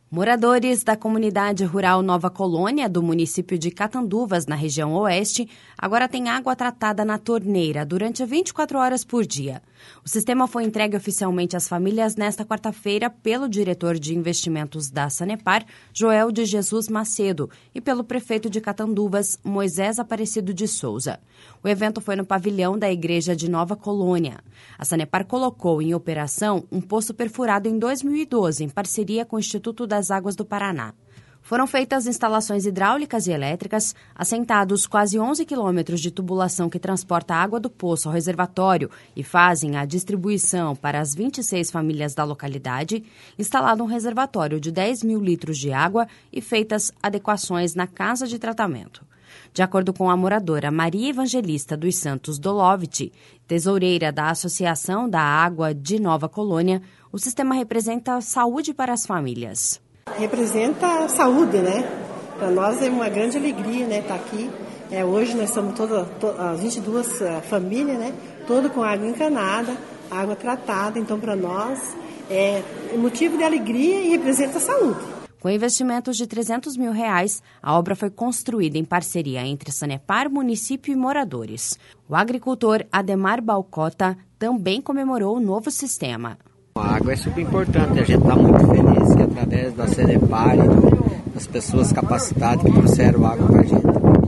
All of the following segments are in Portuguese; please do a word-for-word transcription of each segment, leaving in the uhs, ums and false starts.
Moradores da comunidade rural Nova Colônia, do município de Catanduvas, na região oeste, agora têm água tratada na torneira durante vinte e quatro horas por dia. O sistema foi entregue oficialmente às famílias nesta quarta-feira pelo diretor de investimentos da Sanepar, Joel de Jesus Macedo, e pelo prefeito de Catanduvas, Moisés Aparecido de Souza. O evento foi no pavilhão da igreja de Nova Colônia. A Sanepar colocou em operação um poço perfurado em dois mil e doze, em parceria com o Instituto das das Águas do Paraná. Foram feitas instalações hidráulicas e elétricas, assentados quase onze quilômetros de tubulação que transporta a água do poço ao reservatório e fazem a distribuição para as vinte e seis famílias da localidade, instalado um reservatório de dez mil litros de água e feitas adequações na casa de tratamento. De acordo com a moradora Maria Evangelista dos Santos Doloviti, tesoureira da Associação da Água de Nova Colônia, o sistema representa saúde para as famílias. Representa saúde, né? Para nós é uma grande alegria, né, estar aqui. É, hoje nós estamos todas, as vinte e duas uh, famílias, né? Toda com água encanada, água tratada. Então, para nós é motivo de alegria e representa saúde. Com investimentos de trezentos mil reais, a obra foi construída em parceria entre Sanepar, município e moradores. O agricultor Ademar Balcota também comemorou o novo sistema. A água é super importante, a gente está muito feliz que através da Sanepar e das pessoas capacitadas que trouxeram água para a gente.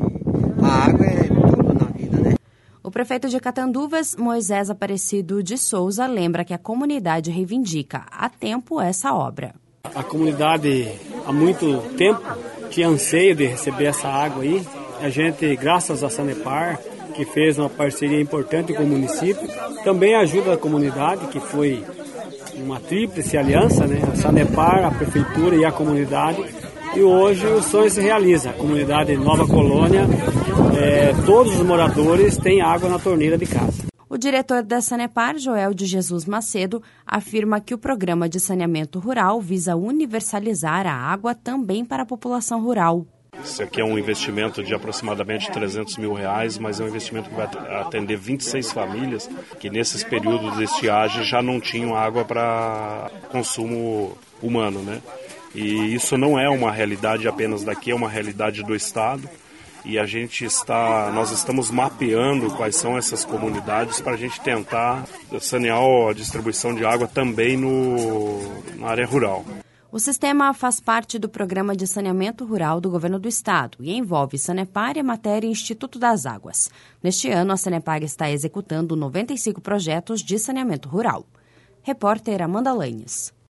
A água é tudo na vida, né? O prefeito de Catanduvas, Moisés Aparecido de Souza, lembra que a comunidade reivindica há tempo essa obra. A comunidade há muito tempo tinha anseio de receber essa água aí. A gente, graças à Sanepar, que fez uma parceria importante com o município, também ajuda a comunidade, que foi uma tríplice aliança, né? A Sanepar, a prefeitura e a comunidade. E hoje o sonho se realiza. A comunidade Nova Colônia, é, todos os moradores têm água na torneira de casa. O diretor da Sanepar, Joel de Jesus Macedo, afirma que o programa de saneamento rural visa universalizar a água também para a população rural. Isso aqui é um investimento de aproximadamente trezentos mil reais, mas é um investimento que vai atender vinte e seis famílias que nesses períodos de estiagem já não tinham água para consumo humano, né? E isso não é uma realidade apenas daqui, é uma realidade do Estado. E a gente está, nós estamos mapeando quais são essas comunidades para a gente tentar sanear a distribuição de água também no, na área rural. O sistema faz parte do Programa de Saneamento Rural do Governo do Estado e envolve Sanepar, Emater e Instituto das Águas. Neste ano, a Sanepar está executando noventa e cinco projetos de saneamento rural. Repórter Amanda Lanhes.